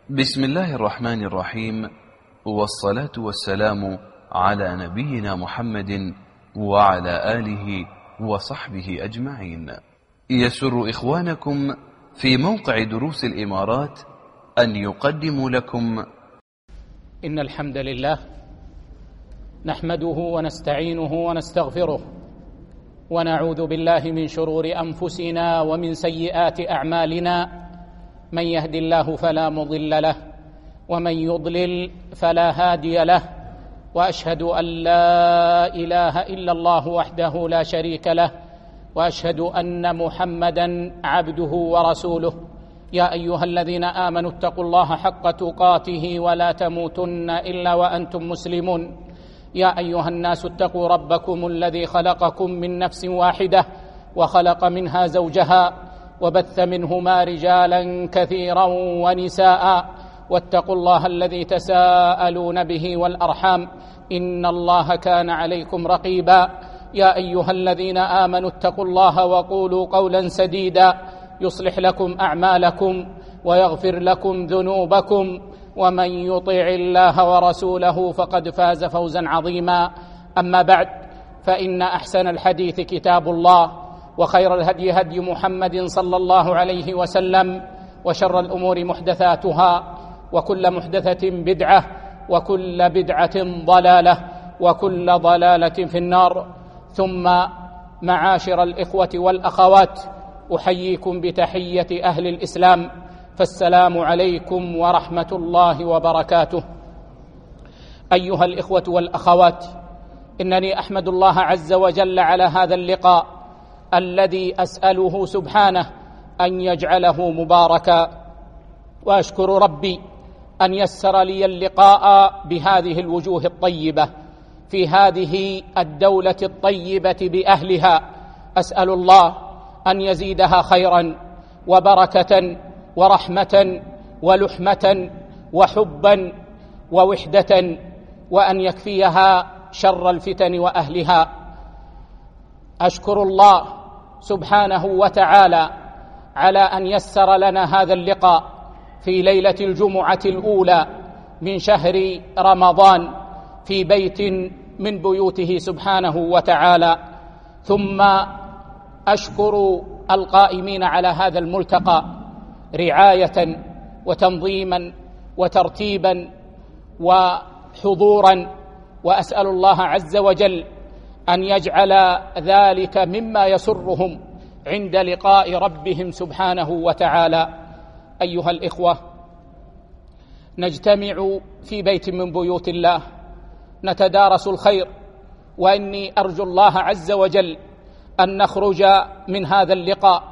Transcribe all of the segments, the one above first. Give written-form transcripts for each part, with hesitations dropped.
بسم الله الرحمن الرحيم، والصلاة والسلام على نبينا محمد وعلى آله وصحبه أجمعين. يسر إخوانكم في موقع دروس الإمارات أن يقدموا لكم إن الحمد لله نحمده ونستعينه ونستغفره، ونعوذ بالله من شرور أنفسنا ومن سيئات أعمالنا. من يهد الله فلا مضل له، ومن يضلل فلا هادي له، وأشهد أن لا إله إلا الله وحده لا شريك له، وأشهد أن محمدًا عبده ورسوله. يا أيها الذين آمنوا اتقوا الله حق تقاته ولا تموتن إلا وأنتم مسلمون. يا أيها الناس اتقوا ربكم الذي خلقكم من نفس واحدة، وخلق منها زوجها، وبث منهما رجالا كثيرا ونساء، واتقوا الله الذي تساءلون به والأرحام، إن الله كان عليكم رقيبا. يا أيها الذين آمنوا اتقوا الله وقولوا قولا سديدا يصلح لكم أعمالكم ويغفر لكم ذنوبكم، ومن يطع الله ورسوله فقد فاز فوزا عظيما. أما بعد، فإن أحسن الحديث كتاب الله، وخير الهدي هدي محمد صلى الله عليه وسلم، وشر الأمور محدثاتها، وكل محدثة بدعة، وكل بدعة ضلالة، وكل ضلالة في النار. ثم معاشر الإخوة والأخوات، أحييكم بتحية أهل الإسلام، فالسلام عليكم ورحمة الله وبركاته. أيها الإخوة والأخوات، إنني أحمد الله عز وجل على هذا اللقاء الذي أسأله سبحانه أن يجعله مباركا، وأشكر ربي أن يسر لي اللقاء بهذه الوجوه الطيبة في هذه الدولة الطيبة بأهلها. أسأل الله أن يزيدها خيرا وبركة ورحمة ولحمة وحبا ووحدة، وأن يكفيها شر الفتن وأهلها. أشكر الله سبحانه وتعالى على أن يسر لنا هذا اللقاء في ليلة الجمعة الأولى من شهر رمضان في بيت من بيوته سبحانه وتعالى. ثم أشكر القائمين على هذا الملتقى رعاية وتنظيما وترتيبا وحضورا، وأسأل الله عز وجل أن يجعل ذلك مما يسرهم عند لقاء ربهم سبحانه وتعالى. أيها الإخوة، نجتمع في بيت من بيوت الله نتدارس الخير، وإني أرجو الله عز وجل أن نخرج من هذا اللقاء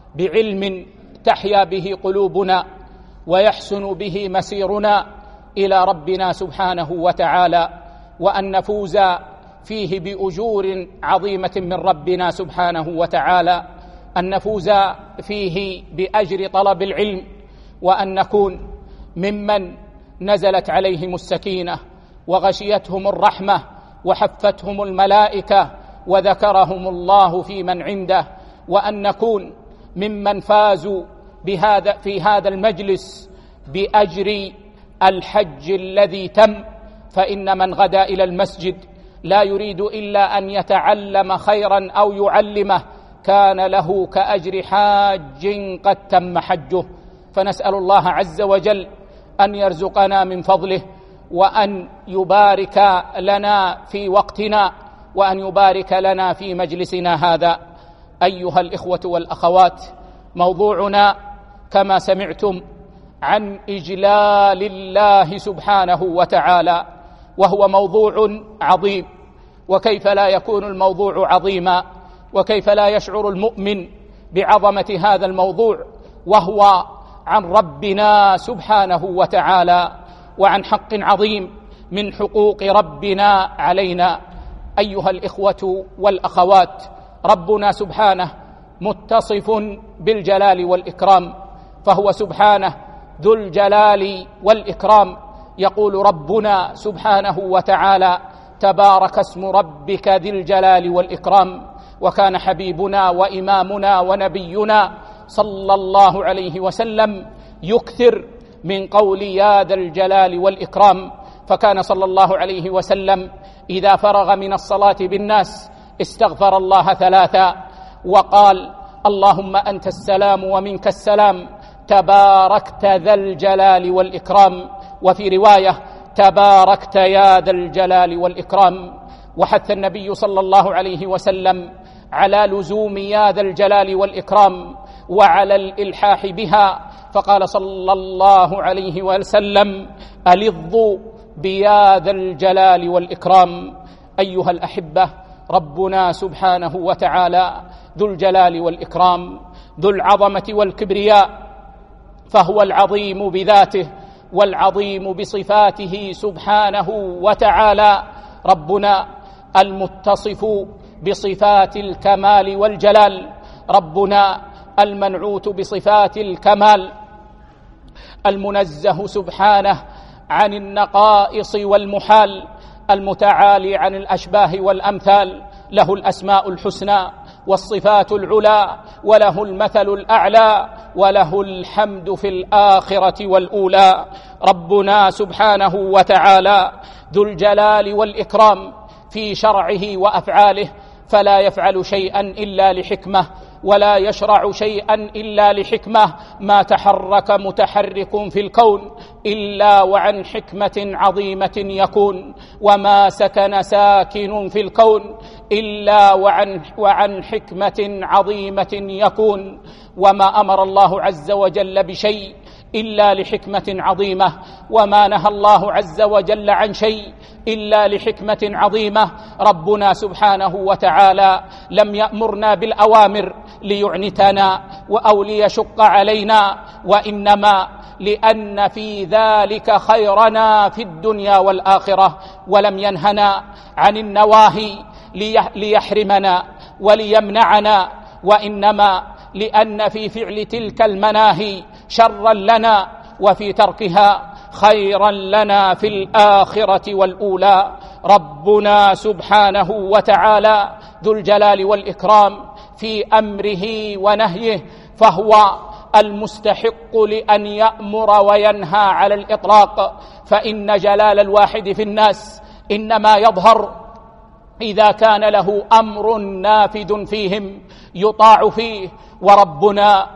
بعلم تحيا به قلوبنا ويحسن به مسيرنا إلى ربنا سبحانه وتعالى، وأن نفوز فيه بأجور عظيمة من ربنا سبحانه وتعالى، أن نفوز فيه بأجر طلب العلم، وأن نكون ممن نزلت عليهم السكينة وغشيتهم الرحمة وحفتهم الملائكة وذكرهم الله في من عنده، وأن نكون ممن فازوا في هذا المجلس بأجر الحج الذي تم. فإن من غدا إلى المسجد لا يريد إلا أن يتعلم خيرا أو يعلمه كان له كأجر حاج قد تم حجه. فنسأل الله عز وجل أن يرزقنا من فضله، وأن يبارك لنا في وقتنا، وأن يبارك لنا في مجلسنا هذا. أيها الإخوة والأخوات، موضوعنا كما سمعتم عن إجلال الله سبحانه وتعالى، وهو موضوع عظيم. وكيف لا يكون الموضوع عظيما، وكيف لا يشعر المؤمن بعظمة هذا الموضوع وهو عن ربنا سبحانه وتعالى، وعن حق عظيم من حقوق ربنا علينا. أيها الإخوة والأخوات، ربنا سبحانه متصف بالجلال والإكرام، فهو سبحانه ذو الجلال والإكرام. يقول ربنا سبحانه وتعالى: تبارك اسم ربك ذي الجلال والإكرام. وكان حبيبنا وإمامنا ونبينا صلى الله عليه وسلم يكثر من قول يا ذا الجلال والإكرام. فكان صلى الله عليه وسلم إذا فرغ من الصلاة بالناس استغفر الله 3 وقال اللهم أنت السلام ومنك السلام تباركت ذا الجلال والإكرام، وفي رواية تباركت يا ذا الجلال والإكرام. وحث النبي صلى الله عليه وسلم على لزوم يا ذا الجلال والإكرام وعلى الإلحاح بها، فقال صلى الله عليه وسلم ألظوا بيا ذا الجلال والإكرام. أيها الأحبة، ربنا سبحانه وتعالى ذو الجلال والإكرام، ذو العظمة والكبرياء، فهو العظيم بذاته والعظيم بصفاته سبحانه وتعالى. ربنا المتصف بصفات الكمال والجلال، ربنا المنعوت بصفات الكمال، المنزه سبحانه عن النقائص والمحال، المتعالي عن الأشباه والأمثال، له الأسماء الحسنى والصفات العلى، وله المثل الأعلى، وله الحمد في الآخرة والأولى. ربنا سبحانه وتعالى ذو الجلال والإكرام في شرعه وأفعاله، فلا يفعل شيئا إلا لحكمة، ولا يشرع شيئا إلا لحكمة. ما تحرك متحرك في الكون إلا وعن حكمة عظيمة يكون، وما سكن ساكن في الكون إلا وعن حكمة عظيمة يكون. وما أمر الله عز وجل بشيء إلا لحكمة عظيمة، وما نهى الله عز وجل عن شيء إلا لحكمة عظيمة. ربنا سبحانه وتعالى لم يأمرنا بالأوامر ليعنتنا أو ليشق علينا، وإنما لأن في ذلك خيرنا في الدنيا والآخرة، ولم ينهنا عن النواهي ليحرمنا وليمنعنا، وإنما لأن في فعل تلك المناهي شرا لنا، وفي تركها خيرا لنا في الآخرة والأولى. ربنا سبحانه وتعالى ذو الجلال والإكرام في أمره ونهيه، فهو المستحق لأن يأمر وينهى على الإطلاق، فإن جلال الواحد في الناس إنما يظهر إذا كان له أمر نافذ فيهم يطاع فيه. وربنا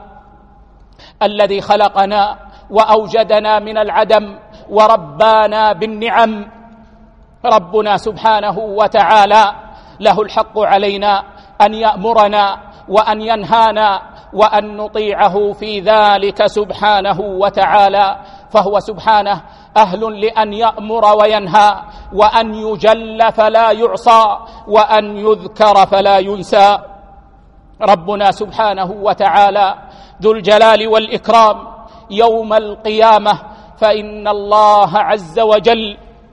الذي خلقنا وأوجدنا من العدم وربانا بالنعم، ربنا سبحانه وتعالى له الحق علينا أن يأمرنا وأن ينهانا وأن نطيعه في ذلك سبحانه وتعالى، فهو سبحانه أهل لأن يأمر وينهى، وأن يجل فلا يعصى، وأن يذكر فلا ينسى. ربنا سبحانه وتعالى ذو الجلال والإكرام يوم القيامة، فإن الله عز وجل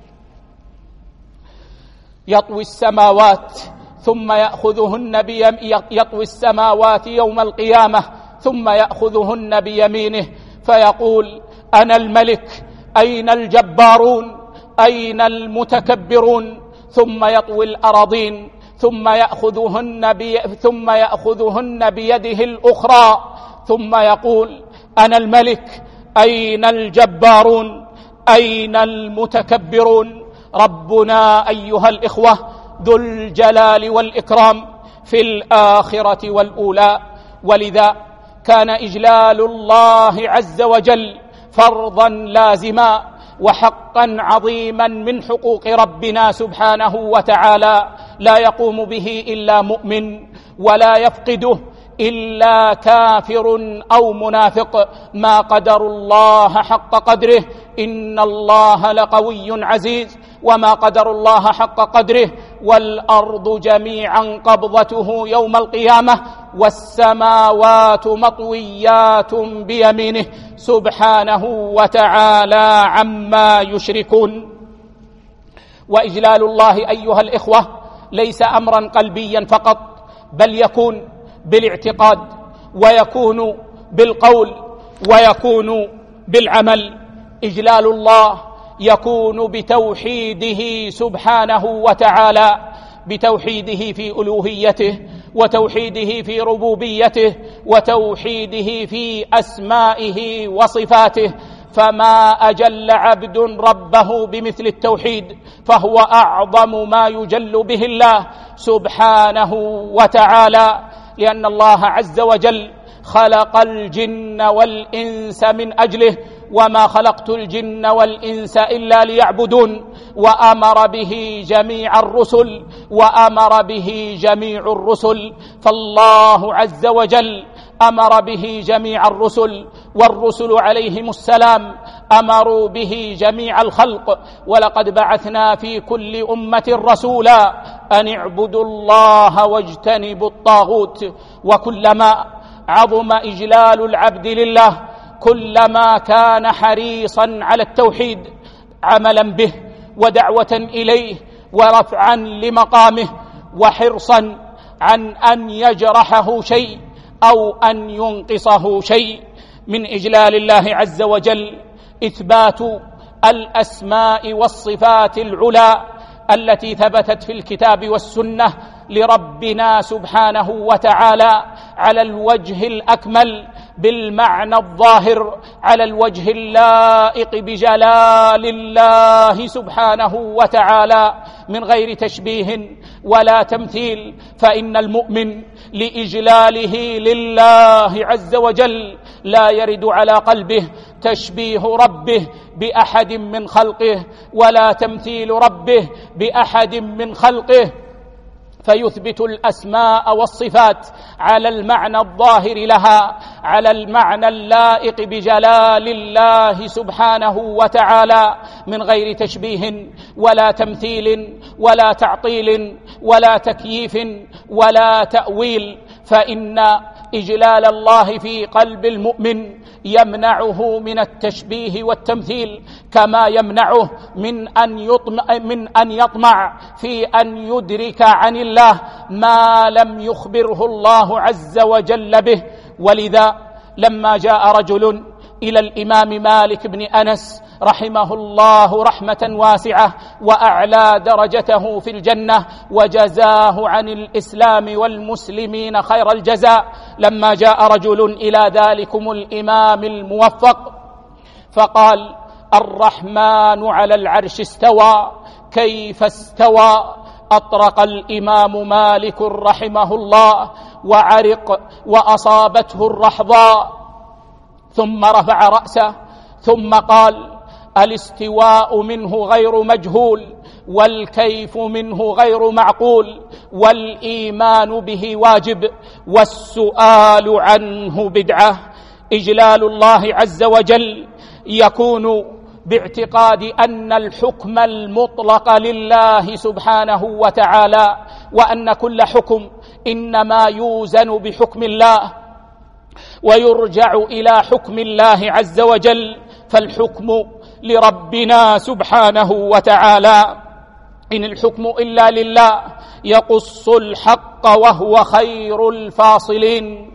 يطوي السماوات ثم يطوي السماوات يوم القيامة ثم يأخذهن بيمينه فيقول أنا الملك، أين الجبارون، أين المتكبرون؟ ثم يطوي الأراضين ثم يأخذهن بيده الأخرى ثم يقول أنا الملك، أين الجبارون، أين المتكبرون؟ ربنا أيها الإخوة ذو الجلال والإكرام في الآخرة والأولى، ولذا كان إجلال الله عز وجل فرضا لازما وحقا عظيما من حقوق ربنا سبحانه وتعالى، لا يقوم به إلا مؤمن، ولا يفقده إلا كافر أو منافق. ما قدر الله حق قدره، إن الله لقوي عزيز، وما قدر الله حق قدره، والأرض جميعا قبضته يوم القيامة، والسماوات مطويات بيمينه سبحانه وتعالى عما يشركون. وإجلال الله أيها الإخوة ليس أمرا قلبيا فقط، بل يكون بالاعتقاد، ويكون بالقول، ويكون بالعمل. إجلال الله يكون بتوحيده سبحانه وتعالى، بتوحيده في ألوهيته، وتوحيده في ربوبيته، وتوحيده في أسمائه وصفاته، فما أجل عبد ربه بمثل التوحيد، فهو أعظم ما يجل به الله سبحانه وتعالى، لأن الله عز وجل خلق الجن والإنس من أجله، وما خلقت الجن والإنس إلا ليعبدون، وأمر به جميع الرسل فالله عز وجل أمر به جميع الرسل، والرسل عليهم السلام أمروا به جميع الخلق. ولقد بعثنا في كل أمة رسولا أن اعبدوا الله واجتنبوا الطاغوت. وكلما عظم إجلال العبد لله كلما كان حريصا على التوحيد عملا به ودعوة إليه ورفعا لمقامه، وحرصا عن أن يجرحه شيء أو أن ينقصه شيء. من إجلال الله عز وجل إثبات الأسماء والصفات العلى التي ثبتت في الكتاب والسنة لربنا سبحانه وتعالى على الوجه الأكمل بالمعنى الظاهر، على الوجه اللائق بجلال الله سبحانه وتعالى من غير تشبيه ولا تمثيل. فإن المؤمن لإجلاله لله عز وجل لا يرد على قلبه تشبيه ربه بأحد من خلقه ولا تمثيل ربه بأحد من خلقه، فيثبت الأسماء والصفات على المعنى الظاهر لها، على المعنى اللائق بجلال الله سبحانه وتعالى من غير تشبيه ولا تمثيل ولا تعطيل ولا تكييف ولا تأويل. فإن إجلال الله في قلب المؤمن يمنعه من التشبيه والتمثيل، كما يمنعه من أن يطمع في أن يدرك عن الله ما لم يخبره الله عز وجل به. ولذا لما جاء رجل إلى الإمام مالك بن أنس رحمه الله رحمة واسعة وأعلى درجته في الجنة وجزاه عن الإسلام والمسلمين خير الجزاء، لما جاء رجل إلى ذلكم الإمام الموفق فقال: الرحمن على العرش استوى، كيف استوى؟ أطرق الإمام مالك رحمه الله وعرق وأصابته الرحضاء، ثم رفع رأسه ثم قال: الاستواء منه غير مجهول، والكيف منه غير معقول، والإيمان به واجب، والسؤال عنه بدعة. إجلال الله عز وجل يكون باعتقاد أن الحكم المطلق لله سبحانه وتعالى، وأن كل حكم إنما يوزن بحكم الله ويرجع إلى حكم الله عز وجل، فالحكم لربنا سبحانه وتعالى، إن الحكم إلا لله يقص الحق وهو خير الفاصلين.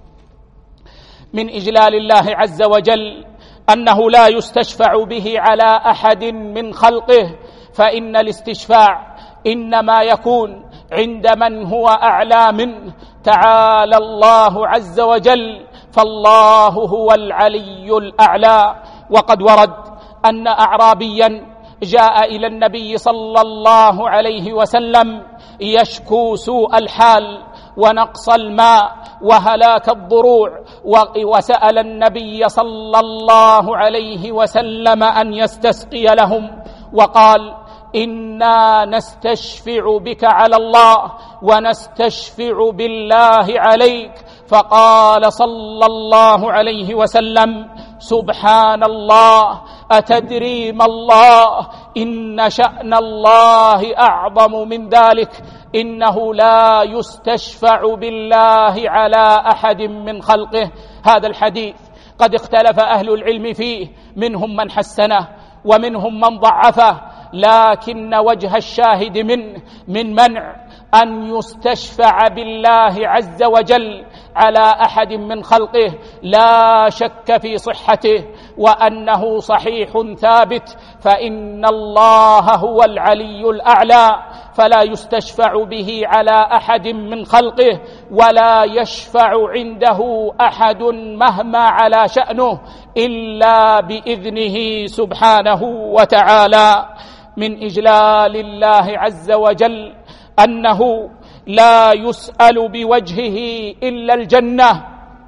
من إجلال الله عز وجل أنه لا يستشفع به على أحد من خلقه، فإن الاستشفاع إنما يكون عند من هو أعلى منه، تعالى الله عز وجل، فالله هو العلي الأعلى. وقد ورد أن أعرابيا جاء إلى النبي صلى الله عليه وسلم يشكو سوء الحال ونقص الماء وهلاك الضروع، وسأل النبي صلى الله عليه وسلم أن يستسقي لهم، وقال: إنا نستشفع بك على الله ونستشفع بالله عليك. فقال صلى الله عليه وسلم: سبحان الله، أتدري ما الله؟ إن شأن الله أعظم من ذلك، إنه لا يستشفع بالله على أحد من خلقه. هذا الحديث قد اختلف أهل العلم فيه، منهم من حسنه ومنهم من ضعفه، لكن وجه الشاهد منه من منع أن يستشفع بالله عز وجل على أحد من خلقه لا شك في صحته، وأنه صحيح ثابت، فإن الله هو العلي الأعلى، فلا يستشفع به على أحد من خلقه ولا يشفع عنده أحد مهما على شأنه إلا بإذنه سبحانه وتعالى. من إجلال الله عز وجل أنه لا يسأل بوجهه إلا الجنة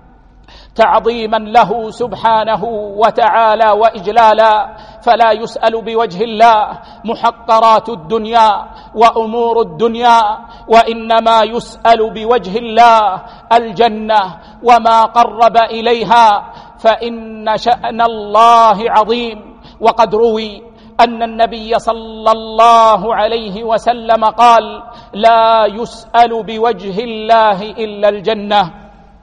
تعظيما له سبحانه وتعالى وإجلالا، فلا يسأل بوجه الله محقرات الدنيا وأمور الدنيا، وإنما يسأل بوجه الله الجنة وما قرب إليها، فإن شأن الله عظيم. وقد روي أن النبي صلى الله عليه وسلم قال: لا يسأل بوجه الله إلا الجنة.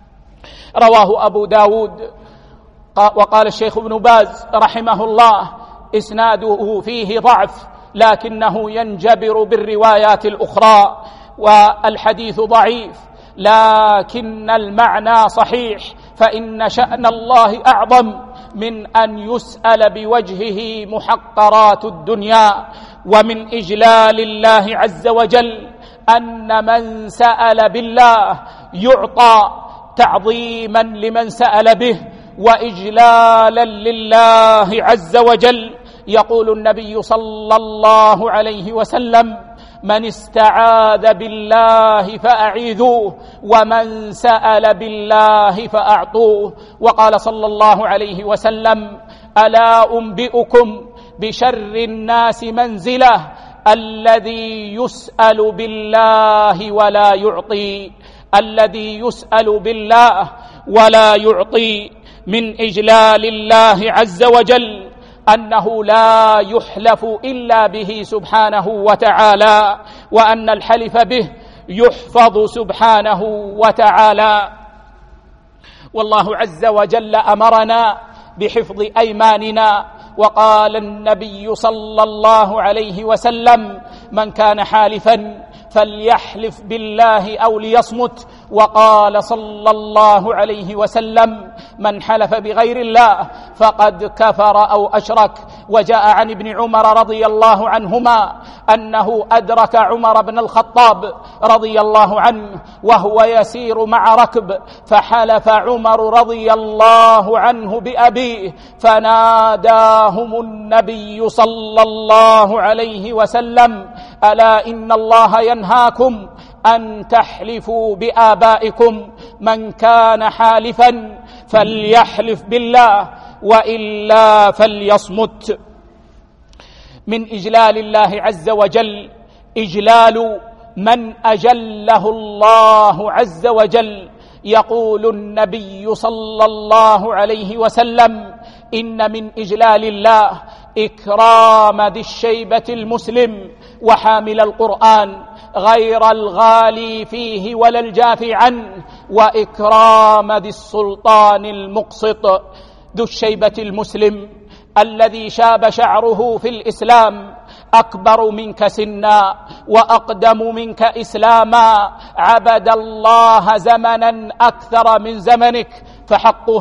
رواه أبو داود. وقال الشيخ ابن باز رحمه الله: إسناده فيه ضعف لكنه ينجبر بالروايات الأخرى، والحديث ضعيف لكن المعنى صحيح، فإن شأن الله أعظم من أن يسأل بوجهه محقرات الدنيا. ومن إجلال الله عز وجل أن من سأل بالله يعطى تعظيما لمن سأل به وإجلالا لله عز وجل. يقول النبي صلى الله عليه وسلم: من استعاذ بالله فأعيذوه ومن سأل بالله فأعطوه. وقال صلى الله عليه وسلم: ألا أنبئكم بشر الناس منزلة الذي يسأل بالله ولا يعطي. الذي يسأل بالله ولا يعطي. من إجلال الله عز وجل أنه لا يحلف إلا به سبحانه وتعالى، وأن الحلف به يحفظ سبحانه وتعالى. والله عز وجل أمرنا بحفظ أيماننا، وقال النبي صلى الله عليه وسلم: من كان حالفا فليحلف بالله أو ليصمت. وقال صلى الله عليه وسلم: من حلف بغير الله فقد كفر أو أشرك. وجاء عن ابن عمر رضي الله عنهما أنه أدرك عمر بن الخطاب رضي الله عنه وهو يسير مع ركب، فحلف عمر رضي الله عنه بأبيه، فناداهم النبي صلى الله عليه وسلم: ألا إن الله ينهاكم أن تحلفوا بآبائكم، من كان حالفا فليحلف بالله وإلا فليصمت. من إجلال الله عز وجل إجلال من أجله الله عز وجل. يقول النبي صلى الله عليه وسلم: إن من إجلال الله إكرام ذي الشيبة المسلم وحامل القرآن غير الغالي فيه ولا الجافي عنه، وإكرام ذي السلطان المقسط. ذو الشيبة المسلم الذي شاب شعره في الإسلام، أكبر منك سنا وأقدم منك إسلاما، عبد الله زمنا أكثر من زمنك، فحقه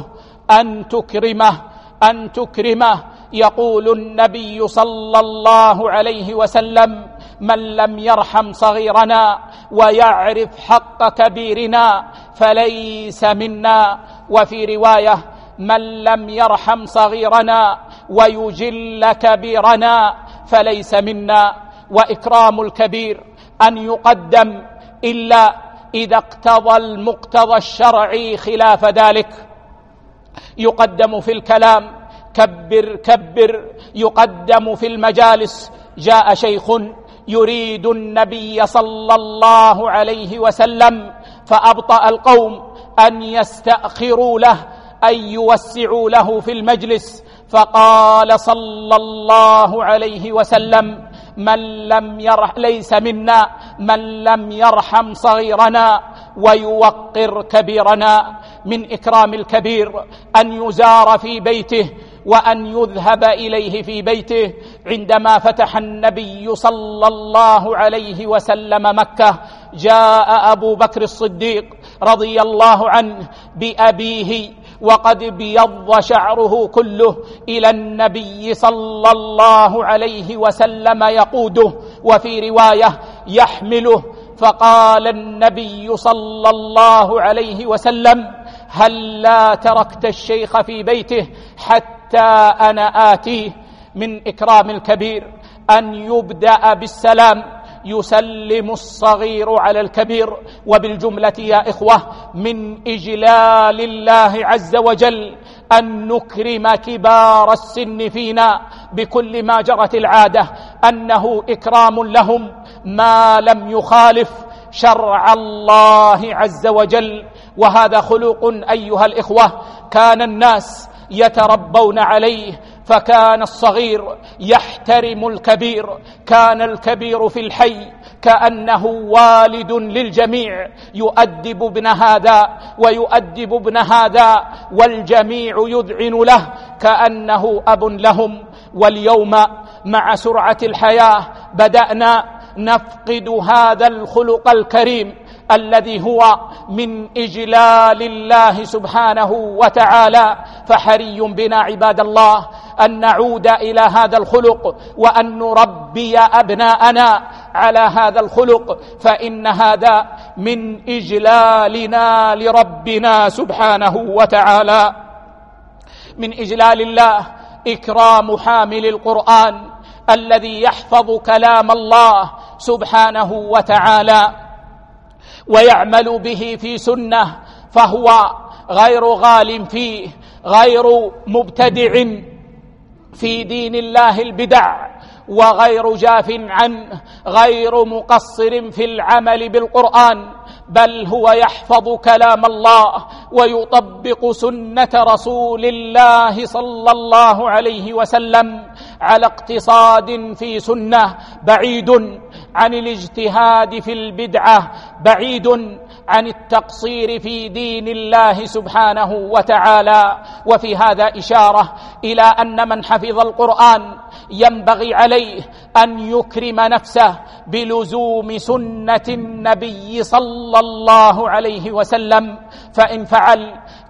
أن تكرمه. يقول النبي صلى الله عليه وسلم: من لم يرحم صغيرنا ويعرف حق كبيرنا فليس منا. وفي رواية: من لم يرحم صغيرنا ويجل كبيرنا فليس منا. وإكرام الكبير أن يقدم إلا إذا اقتضى المقتضى الشرعي خلاف ذلك. يقدم في الكلام: كبر كبر. يقدم في المجالس: جاء شيخ يريد النبي صلى الله عليه وسلم، فأبطأ القوم أن يستأخروا له، أن يوسعوا له في المجلس، فقال صلى الله عليه وسلم: ليس منا من لم يرحم صغيرنا ويوقر كبيرنا. من إكرام الكبير أن يزار في بيته وأن يذهب إليه في بيته. عندما فتح النبي صلى الله عليه وسلم مكة، جاء أبو بكر الصديق رضي الله عنه بأبيه وقد بيض شعره كله إلى النبي صلى الله عليه وسلم يقوده. وفي رواية: يحمله، فقال النبي صلى الله عليه وسلم: هل لا تركت الشيخ في بيته حتى أنا آتيه؟ من إكرام الكبير أن يبدأ بالسلام، يسلم الصغير على الكبير. وبالجملة يا إخوة، من إجلال الله عز وجل أن نكرم كبار السن فينا بكل ما جرت العادة، أنه إكرام لهم ما لم يخالف شرع الله عز وجل. وهذا خلق أيها الإخوة كان الناس يتربون عليه، فكان الصغير يحترم الكبير، كان الكبير في الحي كأنه والد للجميع، يؤدب ابن هذا ويؤدب ابن هذا، والجميع يذعن له كأنه أب لهم. واليوم مع سرعة الحياة بدأنا نفقد هذا الخلق الكريم الذي هو من إجلال الله سبحانه وتعالى. فحري بنا عباد الله أن نعود إلى هذا الخلق، وأن نربي أبناءنا على هذا الخلق، فإن هذا من إجلالنا لربنا سبحانه وتعالى. من إجلال الله إكرام حامل القرآن الذي يحفظ كلام الله سبحانه وتعالى ويعمل به في سنة، فهو غير غال فيه، غير مبتدع في دين الله البدع، وغير جاف عنه، غير مقصر في العمل بالقرآن، بل هو يحفظ كلام الله ويطبق سنة رسول الله صلى الله عليه وسلم على اقتصاد في سنة، بعيد عن الاجتهاد في البدعة، بعيد عن التقصير في دين الله سبحانه وتعالى. وفي هذا إشارة إلى أن من حفظ القرآن ينبغي عليه أن يكرم نفسه بلزوم سنة النبي صلى الله عليه وسلم، فإن فعل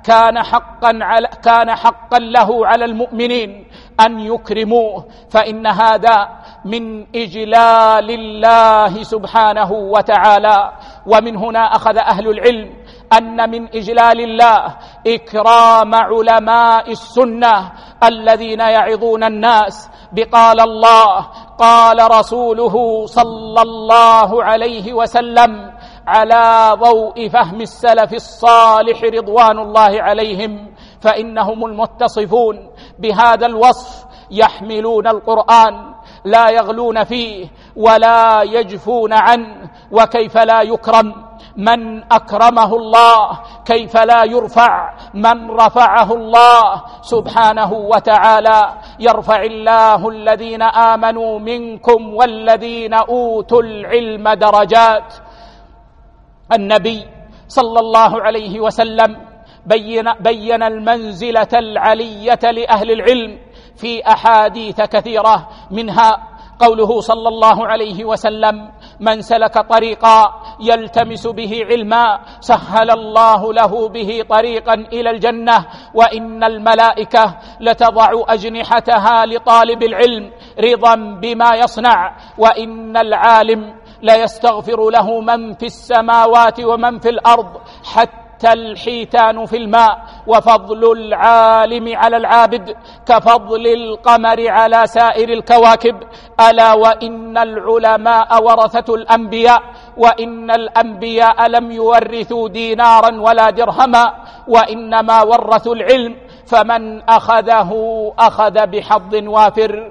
كان حقا له على المؤمنين أن يكرموه، فإن هذا من إجلال الله سبحانه وتعالى. ومن هنا أخذ أهل العلم أن من إجلال الله إكرام علماء السنة الذين يعظون الناس بقال الله قال رسوله صلى الله عليه وسلم، على ضوء فهم السلف الصالح رضوان الله عليهم، فإنهم المتصفون بهذا الوصف يحملون القرآن، لا يغلون فيه ولا يجفون عنه. وكيف لا يكرم من أكرمه الله؟ كيف لا يرفع من رفعه الله سبحانه وتعالى؟ يرفع الله الذين آمنوا منكم والذين أوتوا العلم درجات. النبي صلى الله عليه وسلم بين المنزلة العلية لأهل العلم في أحاديث كثيرة، منها قوله صلى الله عليه وسلم: من سلك طريقا يلتمس به علما سهل الله له به طريقا إلى الجنة، وإن الملائكة لتضع أجنحتها لطالب العلم رضا بما يصنع، وإن العالم ليستغفر له من في السماوات ومن في الأرض حتى الحيتان في الماء، وفضل العالم على العابد كفضل القمر على سائر الكواكب. ألا وإن العلماء ورثة الأنبياء، وإن الأنبياء لم يورثوا دينارا ولا درهما، وإنما ورثوا العلم، فمن أخذه أخذ بحظ وافر.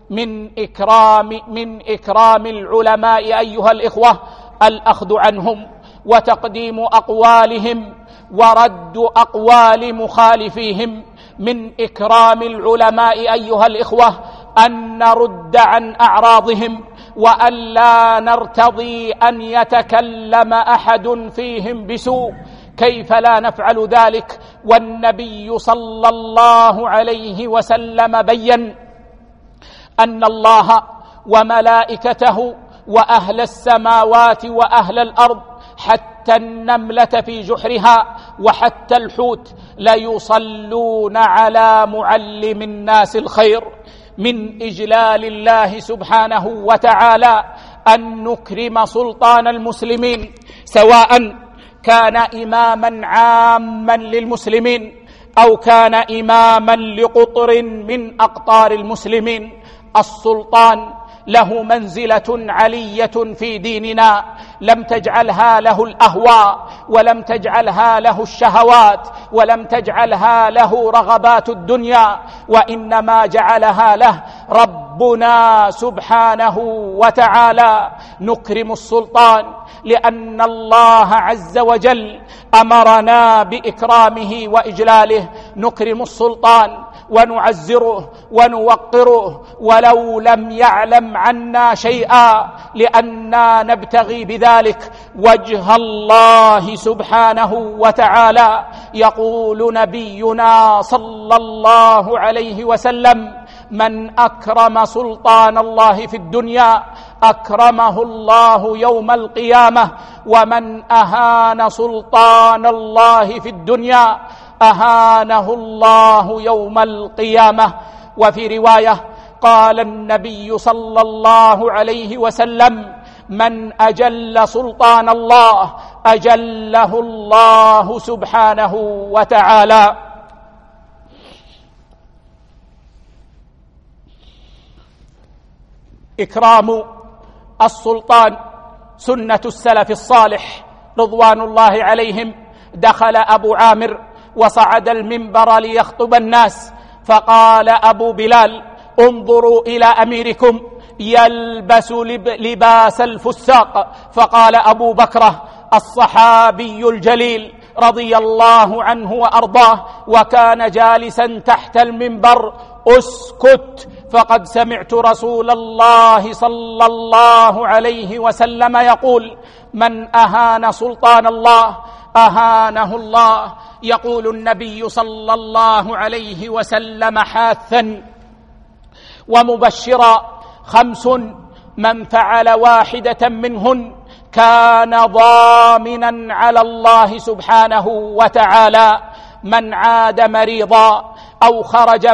من إكرام العلماء أيها الإخوة الأخذ عنهم وتقديم أقوالهم ورد أقوال مخالفيهم. من إكرام العلماء أيها الإخوة أن نرد عن أعراضهم، وأن لا نرتضي أن يتكلم أحد فيهم بسوء. كيف لا نفعل ذلك والنبي صلى الله عليه وسلم بين أن الله وملائكته وأهل السماوات وأهل الأرض حتى النملة في جحرها وحتى الحوت ليصلون على معلم الناس الخير. من إجلال الله سبحانه وتعالى أن نكرم سلطان المسلمين، سواء كان إماما عاما للمسلمين أو كان إماما لقطر من أقطار المسلمين. السلطان له منزلة علية في ديننا لم تجعلها له الأهواء، ولم تجعلها له الشهوات، ولم تجعلها له رغبات الدنيا، وإنما جعلها له ربنا سبحانه وتعالى. نكرم السلطان لأن الله عز وجل أمرنا بإكرامه وإجلاله. نكرم السلطان ونعزره ونوقره ولو لم يعلم عنا شيئا، لأننا نبتغي بذلك وجه الله سبحانه وتعالى. يقول نبينا صلى الله عليه وسلم: من أكرم سلطان الله في الدنيا أكرمه الله يوم القيامة، ومن أهان سلطان الله في الدنيا أهانه الله يوم القيامة. وفي رواية قال النبي صلى الله عليه وسلم: من أجل سلطان الله أجله الله سبحانه وتعالى. إكرام السلطان سنة السلف الصالح رضوان الله عليهم. دخل أبو عامر وصعد المنبر ليخطب الناس، فقال أبو بلال: انظروا إلى أميركم يلبس لباس الفساق. فقال أبو بكر الصحابي الجليل رضي الله عنه وأرضاه وكان جالسا تحت المنبر: اسكت، فقد سمعت رسول الله صلى الله عليه وسلم يقول: من أهان سلطان الله أهانه الله. يقول النبي صلى الله عليه وسلم حاثا ومبشرا: 5 من فعل واحدة منهن كان ضامنا على الله سبحانه وتعالى: من عاد مريضا أو خرج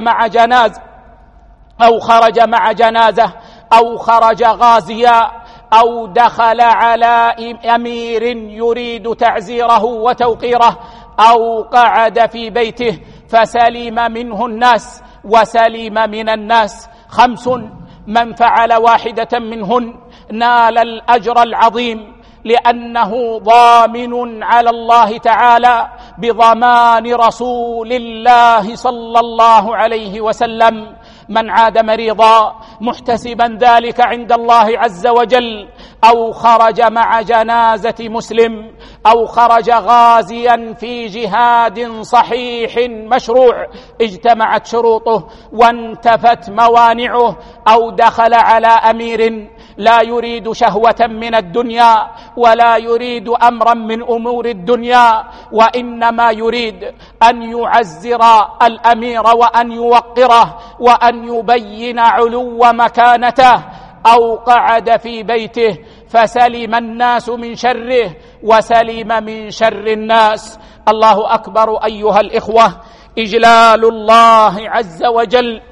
مع جنازة أو خرج غازيا أو دخل على أمير يريد تعزيره وتوقيره أو قعد في بيته فسلم منه الناس وسلم من الناس. 5 من فعل واحدة منهن نال الأجر العظيم، لأنه ضامن على الله تعالى بضمان رسول الله صلى الله عليه وسلم: من عاد مريضا محتسبا ذلك عند الله عز وجل أو خرج مع جنازة مسلم أو خرج غازيا في جهاد صحيح مشروع اجتمعت شروطه وانتفت موانعه، أو دخل على أمير لا يريد شهوة من الدنيا ولا يريد أمرا من أمور الدنيا، وإنما يريد أن يعزر الأمير وأن يوقره وأن يبين علو مكانته، أو قعد في بيته فسلم الناس من شره وسلم من شر الناس. الله أكبر أيها الإخوة. إجلال الله عز وجل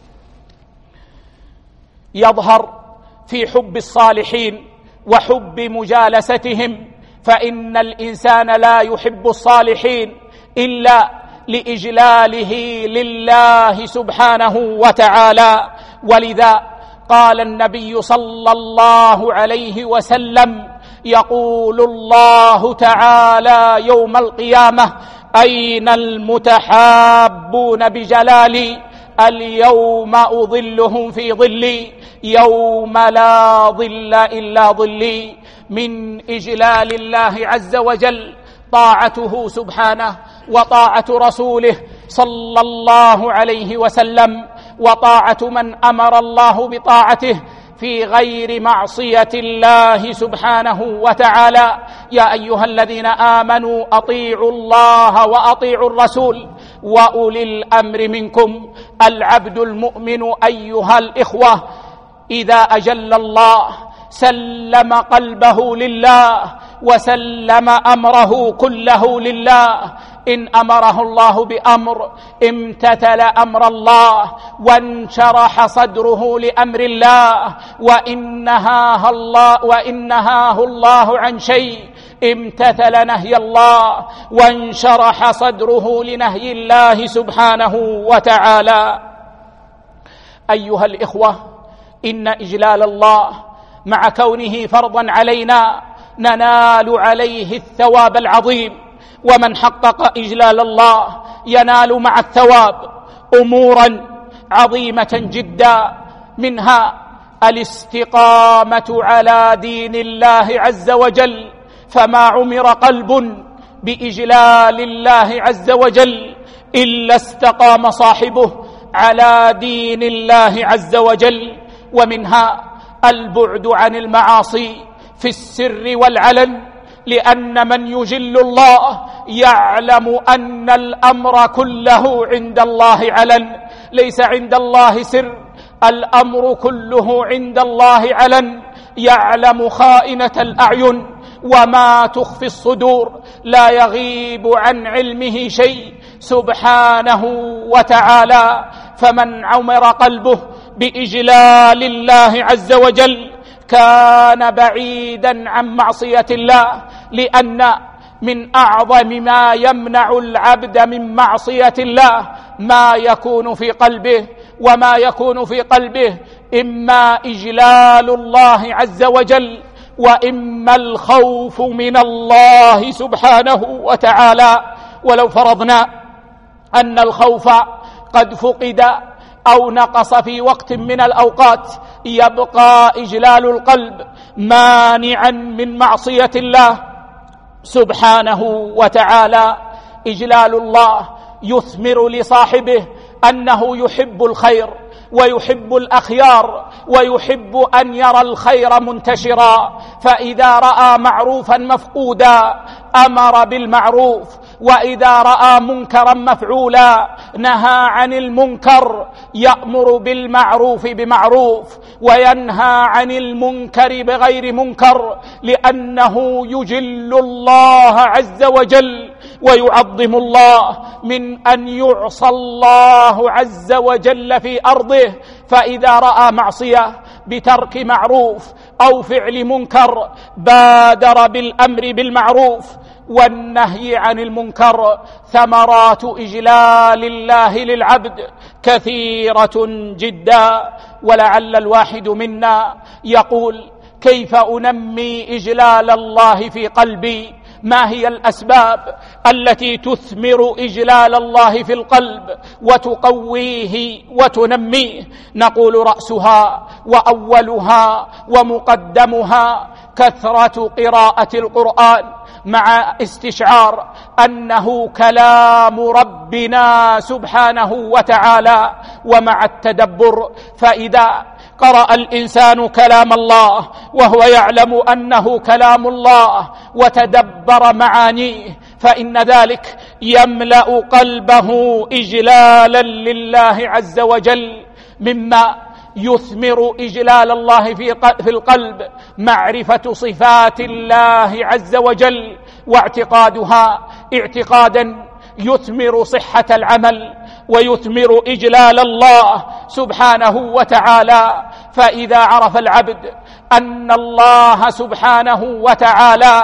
يظهر في حب الصالحين وحب مجالستهم، فإن الإنسان لا يحب الصالحين إلا لإجلاله لله سبحانه وتعالى. ولذا قال النبي صلى الله عليه وسلم: يقول الله تعالى يوم القيامة: أين المتحابون بجلالي؟ اليوم أظلهم في ظلي يوم لا ظل إلا ظلي. من إجلال الله عز وجل طاعته سبحانه وطاعة رسوله صلى الله عليه وسلم، وطاعة من أمر الله بطاعته في غير معصية الله سبحانه وتعالى. يا أيها الذين آمنوا أطيعوا الله وأطيعوا الرسول وأولي الأمر منكم. العبد المؤمن أيها الإخوة إذا أجل الله سلم قلبه لله وسلم أمره كله لله. إن أمره الله بأمر امتثل أمر الله وانشرح صدره لأمر الله، وإن نهاه الله عن شيء امتثل نهي الله وانشرح صدره لنهي الله سبحانه وتعالى. أيها الإخوة، إن إجلال الله مع كونه فرضا علينا ننال عليه الثواب العظيم، ومن حقق إجلال الله ينال مع الثواب أمورا عظيمة جدا، منها الاستقامة على دين الله عز وجل، فما عمر قلب بإجلال الله عز وجل إلا استقام صاحبه على دين الله عز وجل. ومنها البعد عن المعاصي في السر والعلن، لأن من يجل الله يعلم أن الأمر كله عند الله علن، ليس عند الله سر، الأمر كله عند الله علن، يعلم خائنة الأعين وما تخفي الصدور، لا يغيب عن علمه شيء سبحانه وتعالى. فمن عمر قلبه بإجلال الله عز وجل كان بعيدا عن معصية الله، لأن من أعظم ما يمنع العبد من معصية الله ما يكون في قلبه، وما يكون في قلبه إما إجلال الله عز وجل وإما الخوف من الله سبحانه وتعالى. ولو فرضنا أن الخوف قد فقد أو نقص في وقت من الأوقات، يبقى إجلال القلب مانعا من معصية الله سبحانه وتعالى. إجلال الله يثمر لصاحبه أنه يحب الخير ويحب الأخيار ويحب أن يرى الخير منتشرا، فإذا رأى معروفا مفقودا أمر بالمعروف، وإذا رأى منكرا مفعولا نهى عن المنكر، يأمر بالمعروف بمعروف وينهى عن المنكر بغير منكر، لأنه يجل الله عز وجل ويعظم الله من أن يعصى الله عز وجل في أرضه. فإذا رأى معصية بترك معروف أو فعل منكر بادر بالأمر بالمعروف والنهي عن المنكر. ثمرات إجلال الله للعبد كثيرة جدا، ولعل الواحد منا يقول: كيف أنمي إجلال الله في قلبي؟ ما هي الأسباب التي تثمر إجلال الله في القلب وتقويه وتنميه؟ نقول: رأسها وأولها ومقدمها كثرة قراءة القرآن، مع استشعار أنه كلام ربنا سبحانه وتعالى، ومع التدبر. فإذا قرأ الإنسان كلام الله وهو يعلم أنه كلام الله وتدبر معانيه، فإن ذلك يملأ قلبه إجلالا لله عز وجل. مما يثمر إجلال الله في القلب معرفة صفات الله عز وجل واعتقادها اعتقادا يثمر صحة العمل ويثمر إجلال الله سبحانه وتعالى. فإذا عرف العبد أن الله سبحانه وتعالى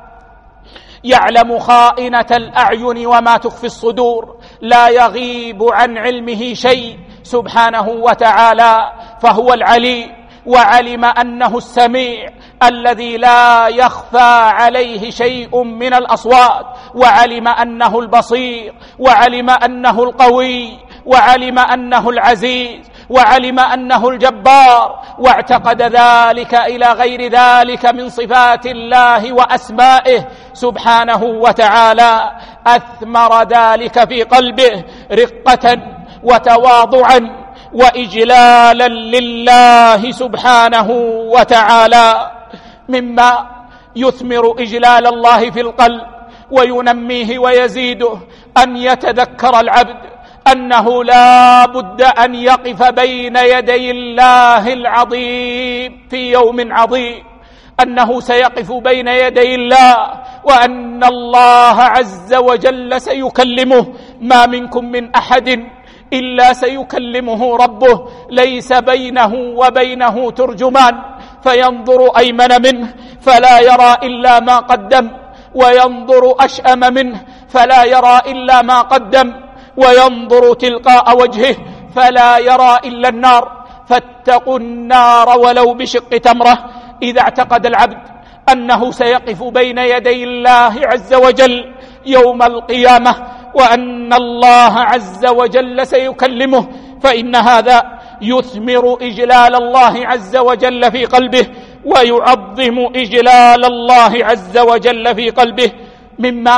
يعلم خائنة الأعين وما تخفي الصدور، لا يغيب عن علمه شيء سبحانه وتعالى، فهو العليم، وعلم أنه السميع الذي لا يخفى عليه شيء من الأصوات، وعلم أنه البصير، وعلم أنه القوي، وعلم أنه العزيز، وعلم أنه الجبار، واعتقد ذلك إلى غير ذلك من صفات الله وأسمائه سبحانه وتعالى. أثمر ذلك في قلبه رقة وتواضعا وإجلالا لله سبحانه وتعالى. مما يثمر إجلال الله في القلب وينميه ويزيده أن يتذكر العبد أنه لا بد أن يقف بين يدي الله العظيم في يوم عظيم، أنه سيقف بين يدي الله وأن الله عز وجل سيكلمه. ما منكم من أحد إلا سيكلمه ربه، ليس بينه وبينه ترجمان، فينظر أيمن منه فلا يرى إلا ما قدم، وينظر أشأم منه فلا يرى إلا ما قدم، وينظر تلقاء وجهه فلا يرى إلا النار. فاتقوا النار ولو بشق تمرة. إذا اعتقد العبد أنه سيقف بين يدي الله عز وجل يوم القيامة وأن الله عز وجل سيكلمه، فإن هذا يثمر إجلال الله عز وجل في قلبه، ويعظم إجلال الله عز وجل في قلبه. مما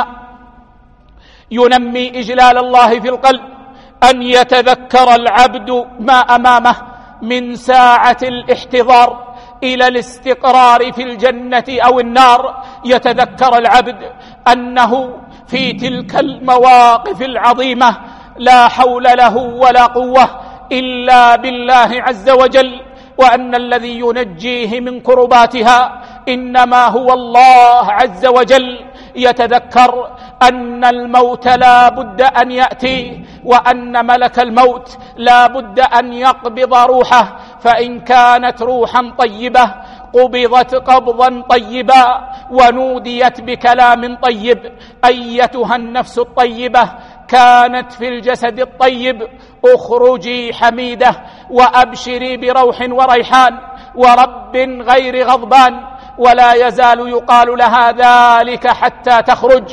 ينمي إجلال الله في القلب أن يتذكر العبد ما أمامه من ساعة الاحتضار إلى الاستقرار في الجنة أو النار. يتذكر العبد أنه في تلك المواقف العظيمة لا حول له ولا قوة إلا بالله عز وجل، وأن الذي ينجيه من كرباتها إنما هو الله عز وجل. يتذكر أن الموت لا بد أن يأتي، وأن ملك الموت لا بد أن يقبض روحه، فإن كانت روحا طيبة قبضت قبضا طيبا ونوديت بكلام طيب: أيتها النفس الطيبة كانت في الجسد الطيب اخرجي حميدة وأبشري بروح وريحان ورب غير غضبان. ولا يزال يقال لها ذلك حتى تخرج.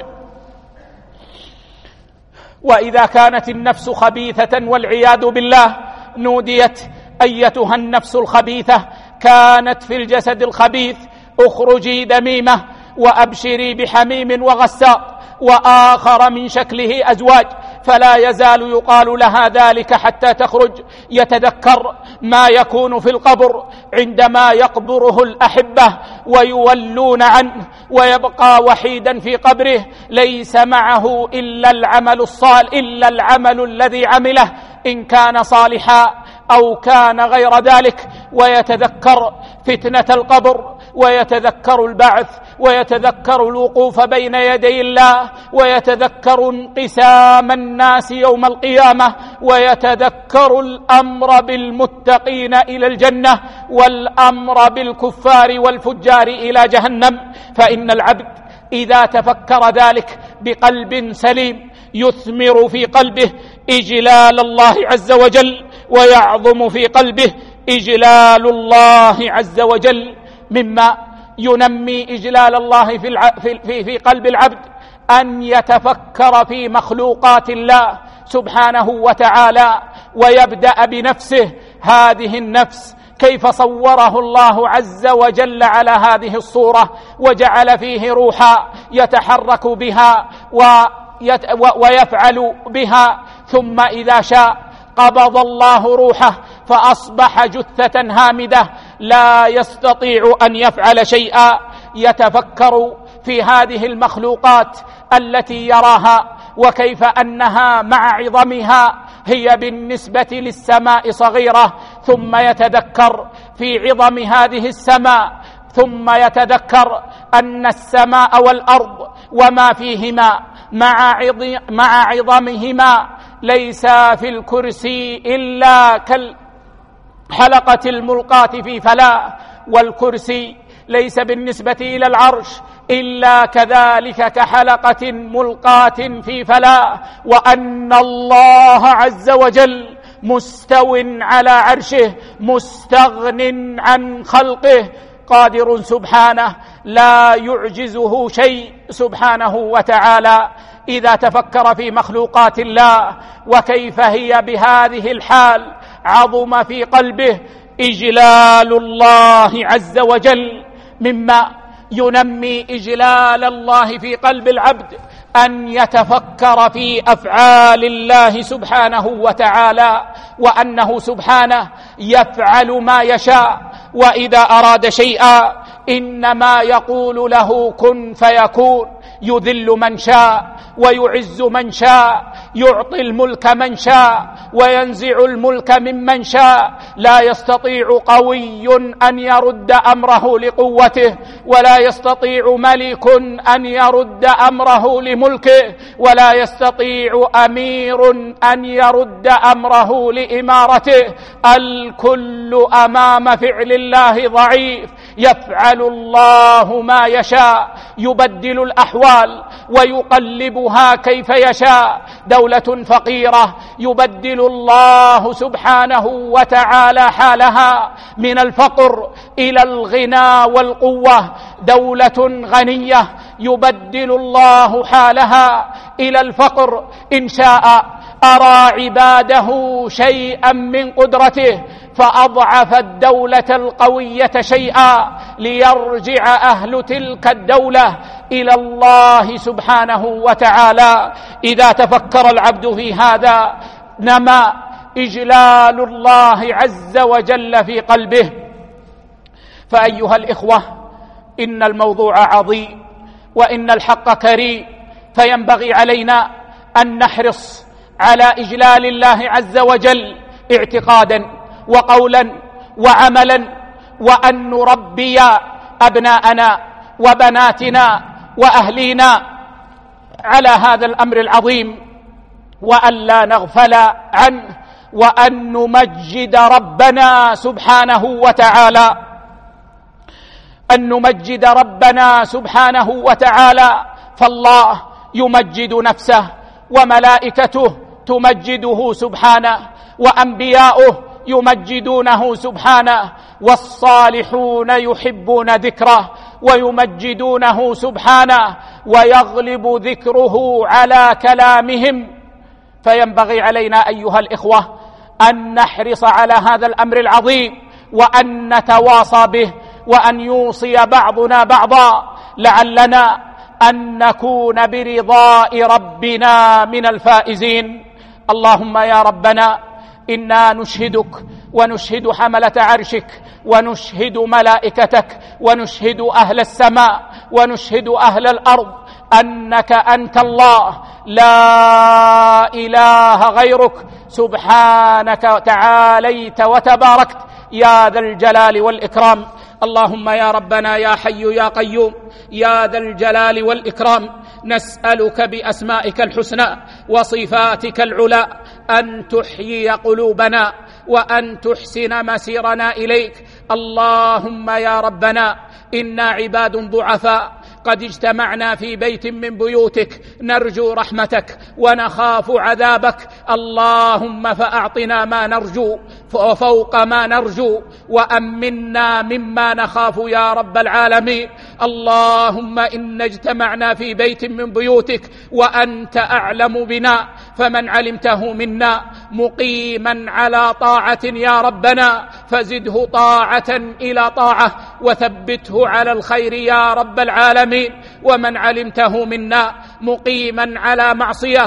وإذا كانت النفس خبيثة والعياذ بالله نوديت: أيتها النفس الخبيثة كانت في الجسد الخبيث اخرجي دميمة وأبشري بحميم وغساق وآخر من شكله أزواج. فلا يزال يقال لها ذلك حتى تخرج. يتذكر ما يكون في القبر عندما يقبره الأحبة ويولون عنه ويبقى وحيدا في قبره ليس معه إلا العمل الصالح، إلا العمل الذي عمله إن كان صالحا أو كان غير ذلك. ويتذكر فتنة القبر، ويتذكر البعث، ويتذكر الوقوف بين يدي الله، ويتذكر انقسام الناس يوم القيامة، ويتذكر الأمر بالمتقين إلى الجنة والأمر بالكفار والفجار إلى جهنم. فإن العبد إذا تفكر ذلك بقلب سليم يثمر في قلبه إجلال الله عز وجل، ويعظم في قلبه إجلال الله عز وجل. مما ينمي إجلال الله في قلب العبد أن يتفكر في مخلوقات الله سبحانه وتعالى، ويبدأ بنفسه. هذه النفس كيف صوره الله عز وجل على هذه الصورة، وجعل فيه روحا يتحرك بها ويفعل بها، ثم إذا شاء قبض الله روحه فأصبح جثة هامدة لا يستطيع أن يفعل شيئا. يتفكر في هذه المخلوقات التي يراها، وكيف أنها مع عظمها هي بالنسبة للسماء صغيرة، ثم يتذكر في عظم هذه السماء، ثم يتذكر أن السماء والأرض وما فيهما مع عظمهما ليس في الكرسي إلا كالحلقة الملقاة في فلاة، والكرسي ليس بالنسبة إلى العرش إلا كذلك كحلقة ملقاة في فلاة، وأن الله عز وجل مستو على عرشه مستغن عن خلقه قادر سبحانه لا يعجزه شيء سبحانه وتعالى. إذا تفكر في مخلوقات الله وكيف هي بهذه الحال عظم في قلبه إجلال الله عز وجل. مما ينمي إجلال الله في قلب العبد أن يتفكر في أفعال الله سبحانه وتعالى، وأنه سبحانه يفعل ما يشاء، وإذا أراد شيئا إنما يقول له كن فيكون، يذل من شاء ويعز من شاء، يعطي الملك من شاء وينزع الملك ممن شاء. لا يستطيع قوي أن يرد أمره لقوته، ولا يستطيع ملك أن يرد أمره لملكه، ولا يستطيع أمير أن يرد أمره لإمارته. الكل أمام فعل الله ضعيف. يفعل الله ما يشاء، يبدل الأحوال ويقلبها كيف يشاء. دولة فقيرة يبدل الله سبحانه وتعالى حالها من الفقر إلى الغنى والقوة. دولة غنية يبدل الله حالها إلى الفقر. إن شاء أرى عباده شيئا من قدرته فأضعف الدولة القوية شيئا ليرجع أهل تلك الدولة إلى الله سبحانه وتعالى. إذا تفكر العبد في هذا نما إجلال الله عز وجل في قلبه. فأيها الإخوة، إن الموضوع عظيم وإن الحق كريم، فينبغي علينا أن نحرص على إجلال الله عز وجل اعتقادا وقولا وعملا، وأن نربي أبناءنا وبناتنا وأهلينا على هذا الأمر العظيم، وأن لا نغفل عنه، وأن نمجد ربنا سبحانه وتعالى، أن نمجد ربنا سبحانه وتعالى. فالله يمجد نفسه، وملائكته تمجده سبحانه، وأنبياؤه يمجدونه سبحانه، والصالحون يحبون ذكره ويمجدونه سبحانه، ويغلب ذكره على كلامهم. فينبغي علينا أيها الإخوة أن نحرص على هذا الأمر العظيم، وأن نتواصى به، وأن يوصي بعضنا بعضا، لعلنا أن نكون برضاء ربنا من الفائزين. اللهم يا ربنا، إنا نشهدك ونشهد حملة عرشك ونشهد ملائكتك ونشهد أهل السماء ونشهد أهل الأرض أنك أنت الله لا إله غيرك، سبحانك تعاليت وتباركت يا ذا الجلال والإكرام. اللهم يا ربنا يا حي يا قيوم يا ذا الجلال والإكرام، نسألك بأسمائك الحسنى وصفاتك العلى أن تحيي قلوبنا وأن تحسن مسيرنا إليك. اللهم يا ربنا، إنا عباد ضعفاء قد اجتمعنا في بيت من بيوتك نرجو رحمتك ونخاف عذابك. اللهم فأعطنا ما نرجو وفوق ما نرجو، وأمنا مما نخاف يا رب العالمين. اللهم إنا اجتمعنا في بيت من بيوتك وأنت أعلم بنا، فمن علمته منا مقيما على طاعة يا ربنا فزده طاعة إلى طاعة وثبته على الخير يا رب العالمين، ومن علمته منا مقيما على معصية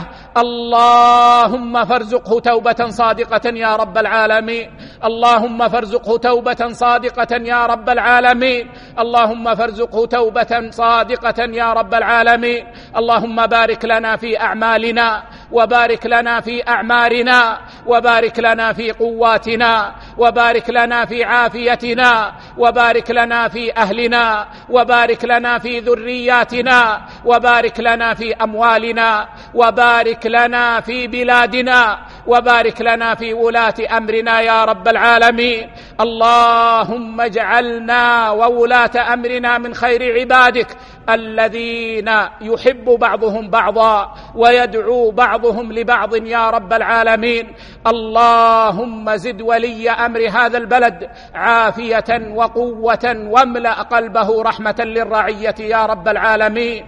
اللهم فارزقه توبة صادقة يا رب العالمين. اللهم فارزقه توبة صادقة يا رب العالمين. اللهم فارزقه توبة صادقة يا رب العالمين. اللهم بارك لنا في أعمالنا، وبارك لنا في أعمارنا، وبارك لنا في قواتنا، وبارك لنا في عافيتنا، وبارك لنا في أهلنا، وبارك لنا في ذرياتنا، وبارك لنا في أموالنا، وبارك لنا في بلادنا، وبارك لنا في ولاة أمرنا يا رب العالمين. اللهم اجعلنا وولاة أمرنا من خير عبادك الذين يحب بعضهم بعضا ويدعو بعضهم لبعض يا رب العالمين. اللهم زد ولي أمر هذا البلد عافية وقوة، واملأ قلبه رحمة للرعية يا رب العالمين.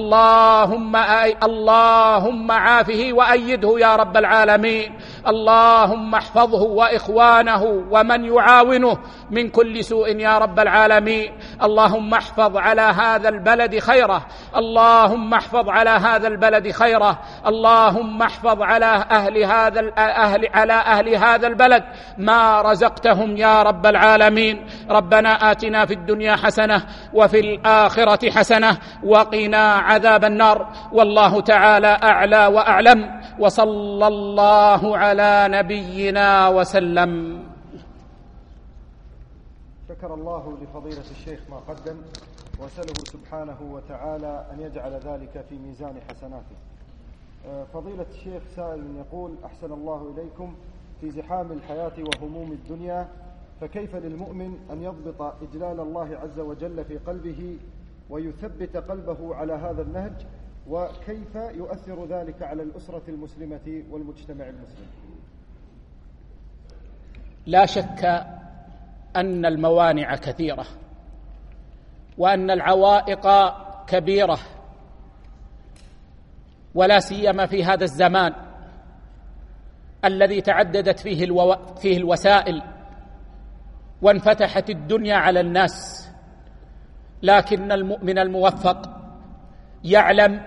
اللهم عافه وأيده يا رب العالمين. اللهم احفظه وإخوانه ومن يعاونه من كل سوء يا رب العالمين. اللهم احفظ على هذا البلد خيره، اللهم احفظ على هذا البلد خيره، اللهم احفظ على أهل هذا البلد ما رزقتهم يا رب العالمين. ربنا آتنا في الدنيا حسنة وفي الآخرة حسنة وقنا عذاب النار. والله تعالى أعلى وأعلم، وصلى الله على نبينا وسلم. شكر الله لفضيلة الشيخ ما قدم، وأسأله سبحانه وتعالى أن يجعل ذلك في ميزان حسناته. فضيلة الشيخ سائل يقول: أحسن الله إليكم، في زحام الحياة وهموم الدنيا فكيف للمؤمن أن يضبط إجلال الله عز وجل في قلبه ويثبت قلبه على هذا النهج، وكيف يؤثر ذلك على الأسرة المسلمة والمجتمع المسلم؟ لا شك أن الموانع كثيرة وأن العوائق كبيرة، ولا سيما في هذا الزمان الذي تعددت فيه الوسائل وانفتحت الدنيا على الناس. لكن المؤمن الموفق يعلم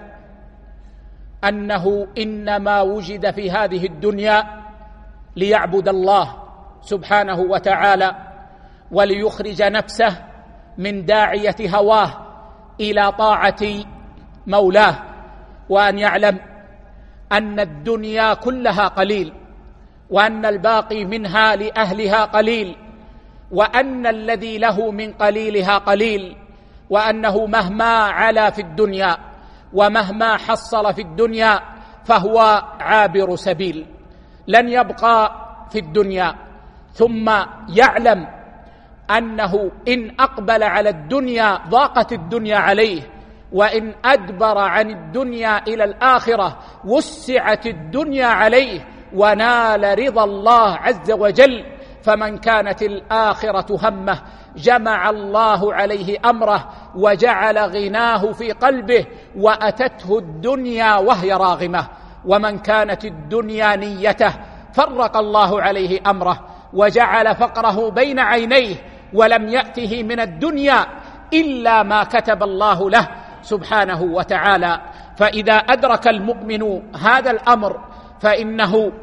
أنه إنما وجد في هذه الدنيا ليعبد الله سبحانه وتعالى وليخرج نفسه من داعية هواه إلى طاعة مولاه، وأن يعلم أن الدنيا كلها قليل، وأن الباقي منها لأهلها قليل، وأن الذي له من قليلها قليل، وأنه مهما علا في الدنيا ومهما حصل في الدنيا فهو عابر سبيل، لن يبقى في الدنيا. ثم يعلم أنه إن أقبل على الدنيا ضاقت الدنيا عليه، وإن أدبر عن الدنيا إلى الآخرة وسعت الدنيا عليه ونال رضا الله عز وجل. فمن كانت الآخرة همه جمع الله عليه أمره وجعل غناه في قلبه وأتته الدنيا وهي راغمة، ومن كانت الدنيا نيته فرق الله عليه أمره وجعل فقره بين عينيه ولم يأته من الدنيا إلا ما كتب الله له سبحانه وتعالى. فإذا أدرك المؤمن هذا الأمر فإنه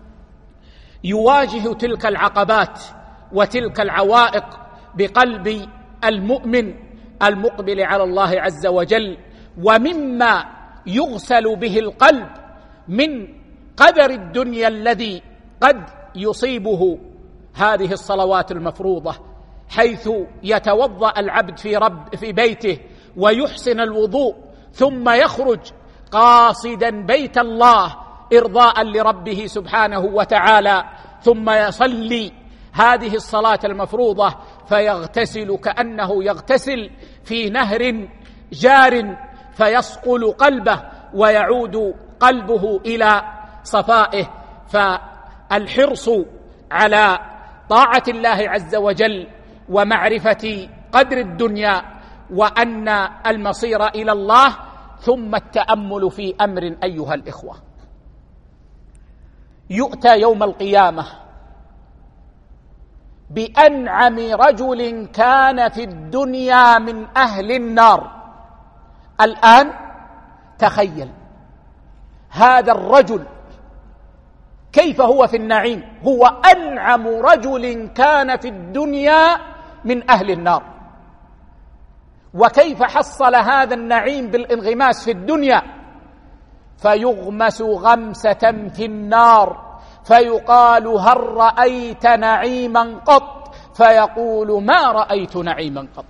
يواجه تلك العقبات وتلك العوائق بقلب المؤمن المقبل على الله عز وجل. ومما يغسل به القلب من قدر الدنيا الذي قد يصيبه هذه الصلوات المفروضة، حيث يتوضأ العبد في بيته ويحسن الوضوء ثم يخرج قاصدا بيت الله إرضاء لربه سبحانه وتعالى، ثم يصلي هذه الصلاة المفروضة فيغتسل كأنه يغتسل في نهر جار فيصقل قلبه ويعود قلبه إلى صفائه. فالحرص على طاعة الله عز وجل ومعرفة قدر الدنيا وأن المصير إلى الله، ثم التأمل في أمر أيها الإخوة. يؤتى يوم القيامة بأنعم رجل كان في الدنيا من أهل النار. الآن تخيل هذا الرجل كيف هو في النعيم، هو أنعم رجل كان في الدنيا من أهل النار، وكيف حصل هذا النعيم بالانغماس في الدنيا، فيغمس غمسة في النار فيقال: هل رأيت نعيما قط؟ فيقول: ما رأيت نعيما قط.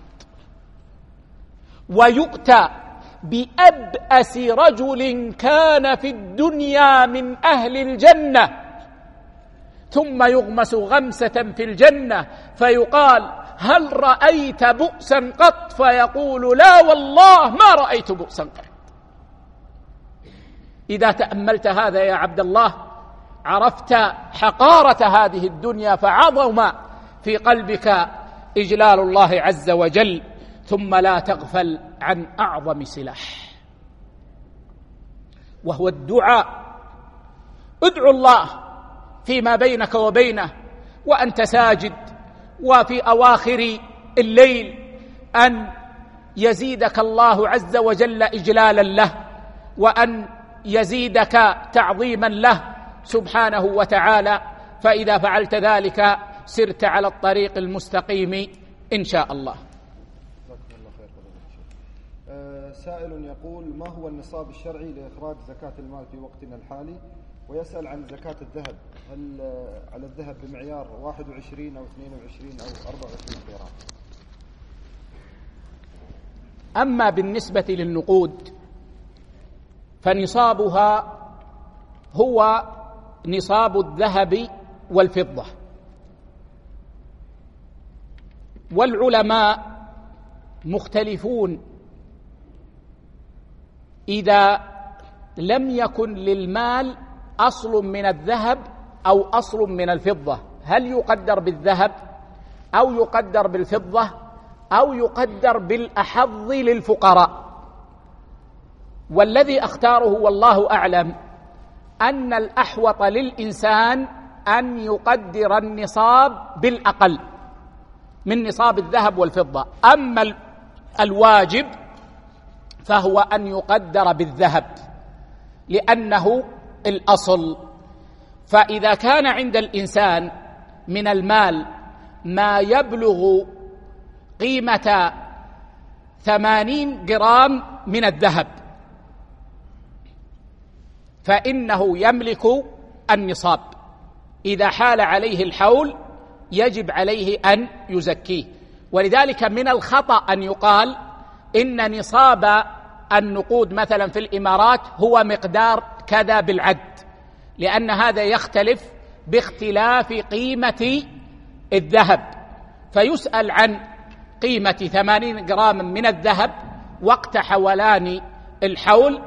ويؤتى بأبأس رجل كان في الدنيا من أهل الجنة ثم يغمس غمسة في الجنة فيقال: هل رأيت بؤسا قط؟ فيقول: لا والله ما رأيت بؤسا قط. إذا تأملت هذا يا عبد الله عرفت حقارة هذه الدنيا، فعظم في قلبك إجلال الله عز وجل. ثم لا تغفل عن أعظم سلاح وهو الدعاء. ادعو الله فيما بينك وبينه وأنت ساجد وفي أواخر الليل أن يزيدك الله عز وجل إجلالا له، وأن يزيدك تعظيما له سبحانه وتعالى. فإذا فعلت ذلك سرت على الطريق المستقيم إن شاء الله. سائل يقول: ما هو النصاب الشرعي لإخراج زكاة المال في وقتنا الحالي؟ ويسأل عن زكاة الذهب، هل على الذهب بمعيار 21 أو 22 أو 24 جرام؟ أما بالنسبة للنقود فنصابها هو نصاب الذهب والفضة، والعلماء مختلفون إذا لم يكن للمال أصل من الذهب أو أصل من الفضة، هل يقدر بالذهب أو يقدر بالفضة أو يقدر بالأحظ للفقراء؟ والذي أختاره والله أعلم أن الأحوط للإنسان أن يقدر النصاب بالأقل من نصاب الذهب والفضة. أما الواجب فهو أن يقدر بالذهب لأنه الأصل. فإذا كان عند الإنسان من المال ما يبلغ قيمة 80 جرام من الذهب فإنه يملك النصاب، إذا حال عليه الحول يجب عليه أن يزكيه. ولذلك من الخطأ أن يقال إن نصاب النقود مثلا في الإمارات هو مقدار كذا بالعد، لأن هذا يختلف باختلاف قيمة الذهب، فيسأل عن قيمة 80 جرام من الذهب وقت حولان الحول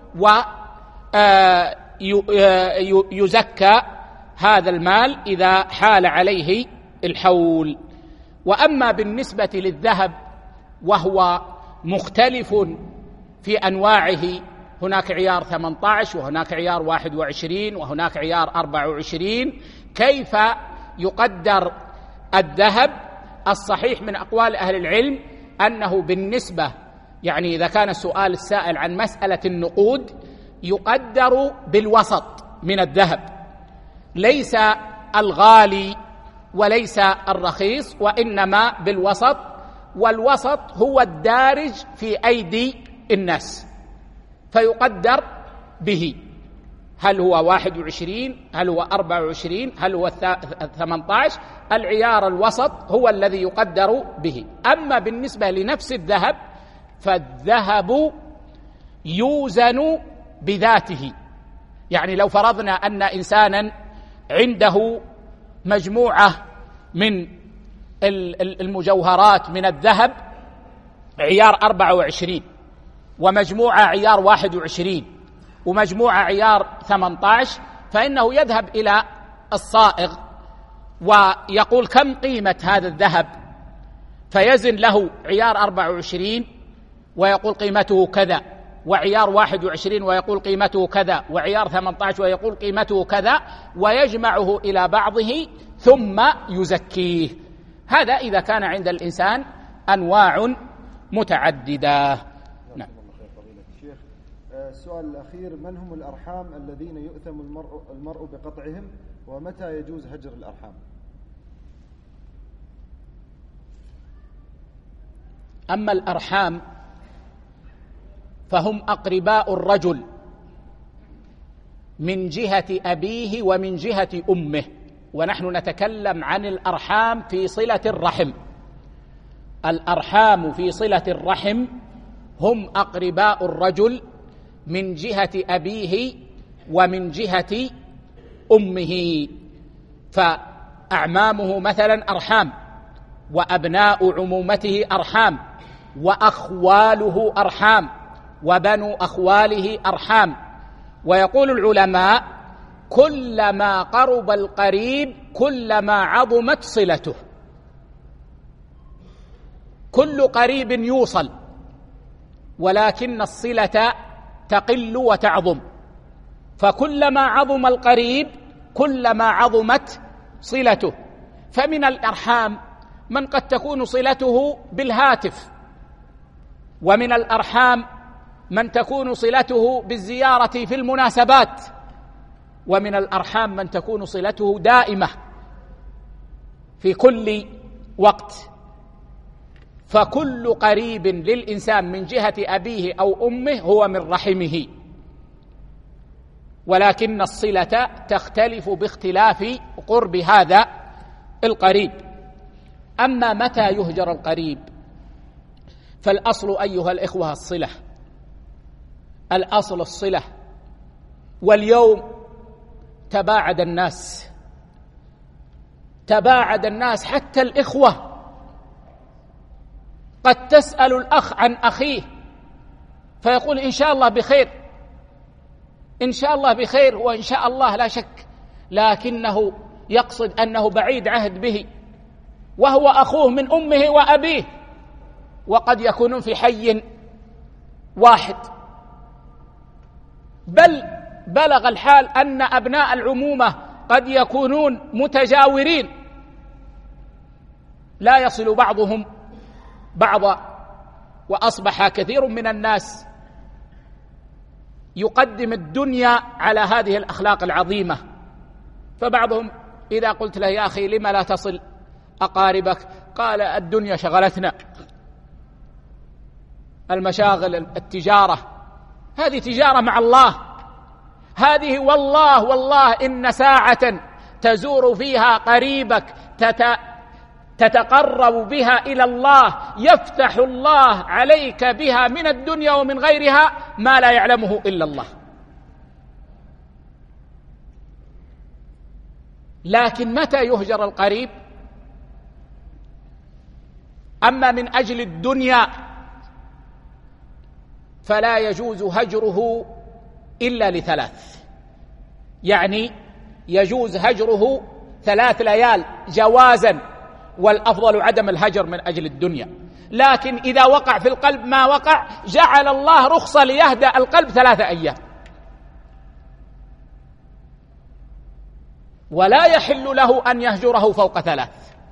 ويزكى هذا المال إذا حال عليه الحول. وأما بالنسبة للذهب وهو مختلف في أنواعه، هناك عيار 18 وهناك عيار 21 وهناك عيار 24، كيف يقدر الذهب؟ الصحيح من أقوال أهل العلم أنه بالنسبة يعني إذا كان السؤال السائل عن مسألة النقود يقدر بالوسط من الذهب، ليس الغالي وليس الرخيص وإنما بالوسط، والوسط هو الدارج في أيدي الناس فيقدر به، هل هو 21 هل هو 24 هل هو 18، العيار الوسط هو الذي يقدر به. أما بالنسبة لنفس الذهب فالذهب يوزن بذاته، يعني لو فرضنا أن إنسانا عنده مجموعة من المجوهرات من الذهب عيار 24 ومجموعة عيار 21 ومجموعة عيار 18، فإنه يذهب إلى الصائغ ويقول كم قيمة هذا الذهب، فيزن له عيار 24 ويقول قيمته كذا، وعيار 21 ويقول قيمته كذا، وعيار 18 ويقول قيمته كذا، ويجمعه إلى بعضه ثم يزكيه. هذا إذا كان عند الإنسان أنواع متعددة. نعم. السؤال الأخير: من هم الأرحام الذين يؤثم المرء بقطعهم، ومتى يجوز هجر الأرحام؟ أما الأرحام فهم أقرباء الرجل من جهة أبيه ومن جهة أمه، ونحن نتكلم عن الأرحام في صلة الرحم. الأرحام في صلة الرحم هم أقرباء الرجل من جهة أبيه ومن جهة أمه، فأعمامه مثلا أرحام، وأبناء عمومته أرحام، وأخواله أرحام، وبنو أخواله أرحام. ويقول العلماء: كلما قرب القريب كلما عظمت صلته. كل قريب يوصل، ولكن الصلة تقل وتعظم، فكلما عظم القريب كلما عظمت صلته. فمن الأرحام من قد تكون صلته بالهاتف، ومن الأرحام من تكون صلته بالزيارة في المناسبات، ومن الأرحام من تكون صلته دائمة في كل وقت. فكل قريب للإنسان من جهة أبيه أو أمه هو من رحمه. ولكن الصلة تختلف باختلاف قرب هذا القريب. أما متى يهجر القريب فالأصل أيها الإخوة الصلة، الأصل الصلة. واليوم تباعد الناس حتى الإخوة. قد تسأل الأخ عن أخيه فيقول إن شاء الله بخير، إن شاء الله بخير، وإن شاء الله لا شك، لكنه يقصد أنه بعيد عهد به وهو أخوه من أمه وأبيه، وقد يكونون في حي واحد. بل بلغ الحال أن أبناء العمومة قد يكونون متجاورين لا يصل بعضهم بعضا. وأصبح كثير من الناس يقدم الدنيا على هذه الأخلاق العظيمة. فبعضهم إذا قلت له يا أخي لما لا تصل أقاربك؟ قال الدنيا شغلتنا، المشاغل، التجارة. هذه تجارة مع الله، هذه والله إن ساعة تزور فيها قريبك تتقرب بها إلى الله يفتح الله عليك بها من الدنيا ومن غيرها ما لا يعلمه إلا الله. لكن متى يهجر القريب؟ أما من أجل الدنيا فلا يجوز هجره إلا لثلاث، يعني يجوز هجره 3 ليال جوازا، والأفضل عدم الهجر من أجل الدنيا. لكن إذا وقع في القلب ما وقع جعل الله رخصة ليهدأ القلب 3 أيام. ولا يحل له أن يهجره فوق 3،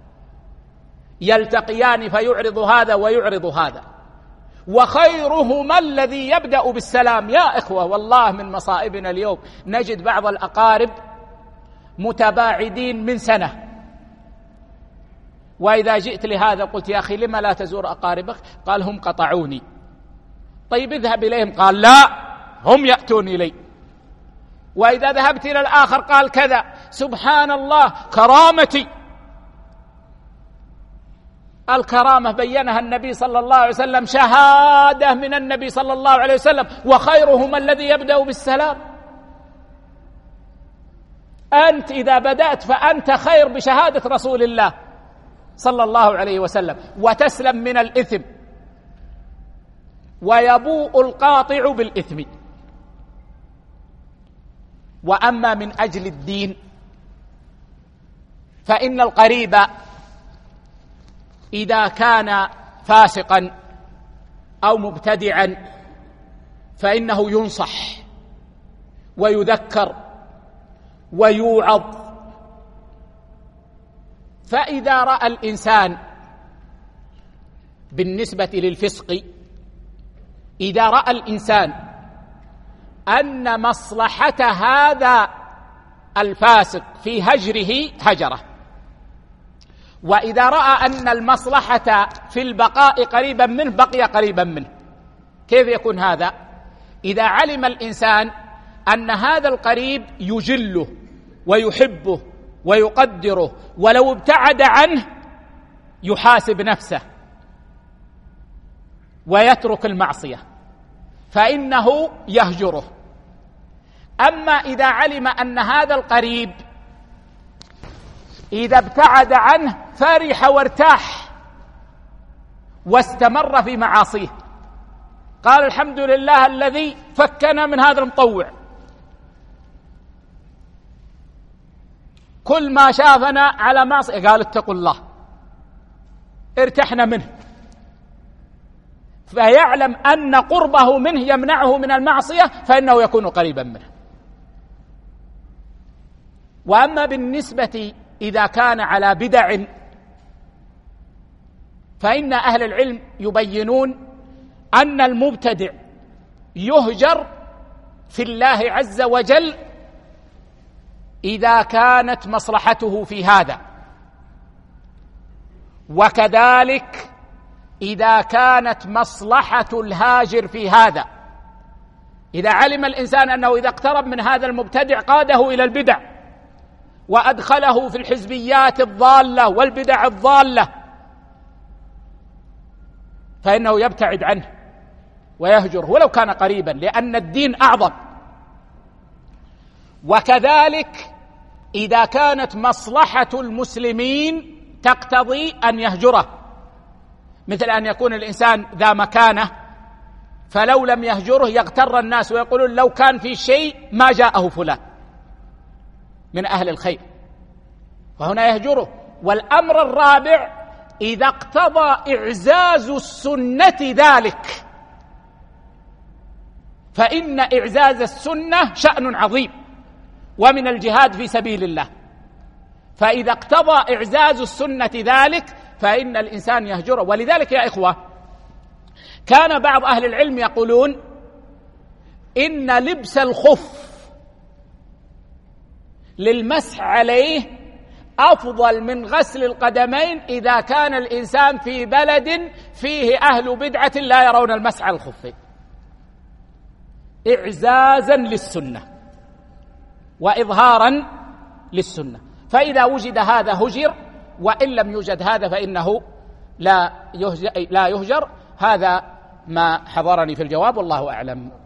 يلتقيان فيعرض هذا ويعرض هذا، وخيرهما الذي يبدأ بالسلام. يا إخوة والله من مصائبنا اليوم نجد بعض الأقارب متباعدين من سنة، وإذا جئت لهذا قلت يا أخي لما لا تزور أقاربك؟ قال هم قطعوني. طيب اذهب إليهم، قال لا هم يأتون إلي. وإذا ذهبت إلى الآخر قال كذا. سبحان الله، كرامتي. الكرامة بينها النبي صلى الله عليه وسلم، شهادة من النبي صلى الله عليه وسلم، وخيرهم الذي يبدأ بالسلام. أنت إذا بدأت فأنت خير بشهادة رسول الله صلى الله عليه وسلم، وتسلم من الإثم، ويبوء القاطع بالإثم. وأما من أجل الدين فإن القريب إذا كان فاسقا أو مبتدعا فإنه ينصح ويذكر ويوعظ. فإذا رأى الإنسان بالنسبة للفسق، إذا رأى الإنسان أن مصلحة هذا الفاسق في هجره هجره، وإذا رأى أن المصلحة في البقاء قريبا منه بقي قريبا منه. كيف يكون هذا؟ إذا علم الإنسان أن هذا القريب يجله ويحبه ويقدره، ولو ابتعد عنه يحاسب نفسه ويترك المعصية فإنه يهجره. أما إذا علم أن هذا القريب إذا ابتعد عنه فرح وارتاح واستمر في معاصيه، قال الحمد لله الذي فكنا من هذا المطوع، كل ما شافنا على معصية قال اتقوا الله، ارتحنا منه، فيعلم أن قربه منه يمنعه من المعصية فإنه يكون قريبا منه. وأما بالنسبة إذا كان على بدع فإن أهل العلم يبينون أن المبتدع يهجر في الله عز وجل إذا كانت مصلحته في هذا، وكذلك إذا كانت مصلحة الهاجر في هذا. إذا علم الإنسان أنه إذا اقترب من هذا المبتدع قاده إلى البدع وأدخله في الحزبيات الضالة والبدع الضالة، فإنه يبتعد عنه ويهجره ولو كان قريبا، لأن الدين أعظم. وكذلك إذا كانت مصلحة المسلمين تقتضي أن يهجره، مثل أن يكون الإنسان ذا مكانة فلو لم يهجره يغتر الناس ويقولون لو كان في شيء ما جاءه فلان من أهل الخير، فهنا يهجره. والأمر الرابع إذا اقتضى إعزاز السنة ذلك، فإن إعزاز السنة شأن عظيم ومن الجهاد في سبيل الله، فإذا اقتضى إعزاز السنة ذلك فإن الإنسان يهجره. ولذلك يا إخوة كان بعض أهل العلم يقولون إن لبس الخف للمسح عليه أفضل من غسل القدمين إذا كان الإنسان في بلد فيه أهل بدعة لا يرون المسح على الخفين، إعزازا للسنة وإظهارا للسنة. فإذا وجد هذا هجر، وإن لم يوجد هذا فإنه لا يهجر. هذا ما حضرني في الجواب، والله أعلم.